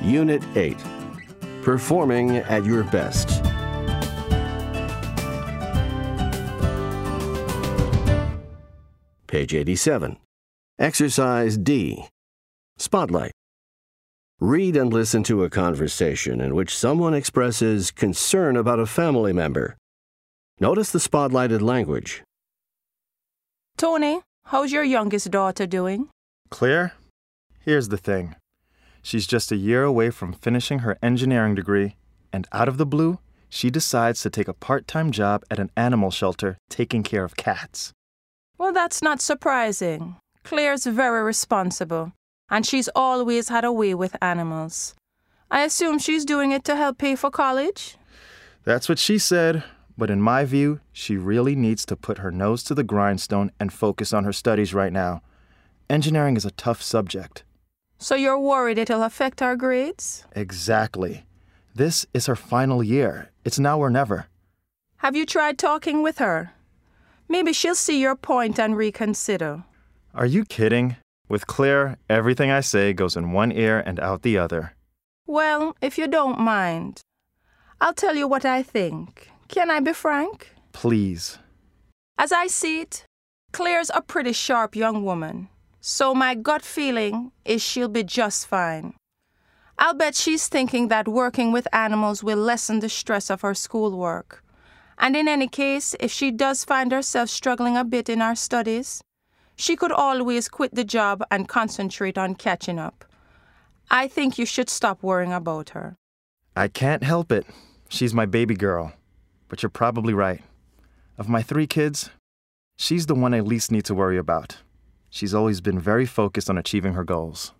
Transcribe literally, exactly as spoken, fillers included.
Unit eight. Performing at your best. Page eighty-seven. Exercise D. Spotlight. Read and listen to a conversation in which someone expresses concern about a family member. Notice the spotlighted language. Tony, how's your youngest daughter doing? Claire? Here's the thing. She's just a year away from finishing her engineering degree, and out of the blue, she decides to take a part-time job at an animal shelter taking care of cats. Well, that's not surprising. Claire's very responsible, and she's always had a way with animals. I assume she's doing it to help pay for college? That's what she said, but in my view, she really needs to put her nose to the grindstone and focus on her studies right now. Engineering is a tough subject. So you're worried it'll affect our grades? Exactly. This is her final year. It's now or never. Have you tried talking with her? Maybe she'll see your point and reconsider. Are you kidding? With Claire, everything I say goes in one ear and out the other. Well, if you don't mind, I'll tell you what I think. Can I be frank? Please. As I see it, Claire's a pretty sharp young woman. So my gut feeling is she'll be just fine. I'll bet she's thinking that working with animals will lessen the stress of her schoolwork. And in any case, if she does find herself struggling a bit in her studies, she could always quit the job and concentrate on catching up. I think you should stop worrying about her. I can't help it. She's my baby girl. But you're probably right. Of my three kids, she's the one I least need to worry about. She's always been very focused on achieving her goals.